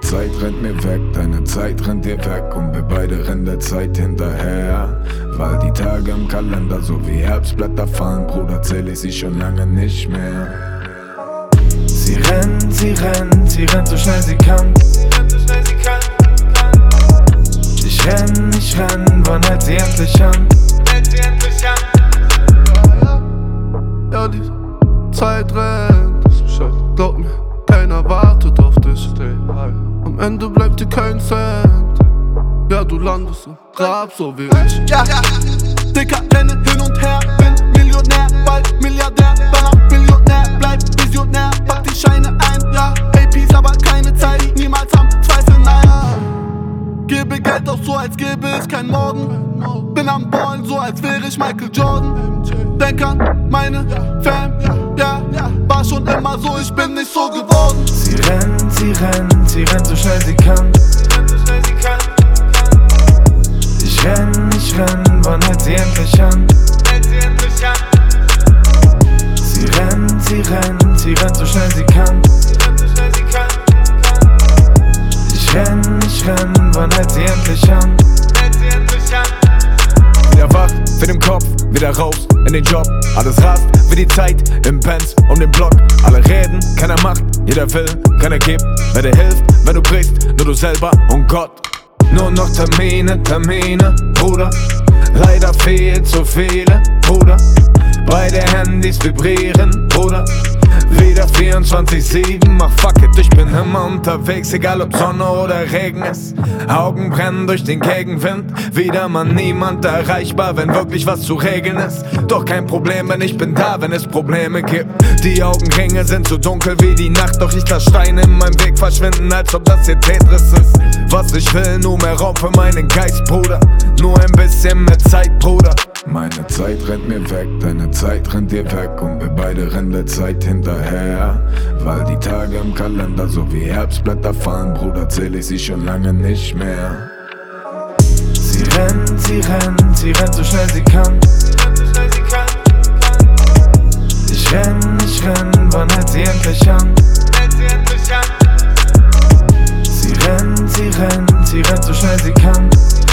Zeit rennt mir weg, deine Zeit rennt dir weg und wir beide rennen der Zeit hinterher. Weil die Tage im Kalender so wie Herbstblätter fallen, Bruder, zähl ich sie schon lange nicht mehr. Sie rennt, sie rennt, sie rennt so schnell sie kann. Ich renn, wann hält sie endlich an? Ja, die Zeit rennt, glaub mir, keiner wartet auf dich. Am Ende bleibt dir kein Cent. Ja, du landest im Grab, so wie ich. Ja, Dicker, renne hin und her, bin Millionär, bald Milliardär, danach Millionär, bleib Visionär, pack die Scheine ein, ja, APs, aber keine Zeit, niemals am Zweifel, naja. Gebe Geld aus, so als gäbe es kein Morgen. Bin am Ballen, so als wäre ich Michael Jordan. Denk an meine Fam, ja, war schon immer so, ich bin nicht so geworden. Sie rennt, sie rennt, sie rennt so schnell sie kann. Ich renn, wann hält sie endlich an? Sie rennt, sie rennt, sie rennt so schnell sie kann. Ich renn, wann hält sie endlich an? Wieder wach, fit im Kopf, wieder raus in den Job. Alles rast wie die Zeit im Benz um den Block. Alle reden, keiner macht, jeder will, keiner gibt. Wer dir hilft, wenn du brichst, nur du selber und Gott. Nur noch Termine, Bruder. Leider fehlt so viele, Bruder. Beide Handys vibrieren, Bruder. Wieder 24/7, mach fuck it, ich bin immer unterwegs, egal ob Sonne oder Regen ist. Augen brennen durch den Gegenwind, wieder mal niemand erreichbar, wenn wirklich was zu regeln ist. Doch kein Problem, wenn ich bin da, wenn es Probleme gibt. Die Augenringe sind so dunkel wie die Nacht, doch ich lass Steine in meinem Weg verschwinden, als ob das hier Tetris ist. Was ich will, nur mehr Raum für meinen Geist, Bruder. Nur ein bisschen mehr Zeit, Bruder. Meine Zeit rennt mir weg, deine Zeit rennt dir weg und wir beide rennen der Zeit hinterher. Weil die Tage im Kalender so wie Herbstblätter fallen, Bruder, zähl ich sie schon lange nicht mehr. Sie rennt, sie rennt, sie rennt so schnell sie kann. Ich renn, wann hält sie endlich an? Sie rennt, sie rennt, sie rennt so schnell sie kann.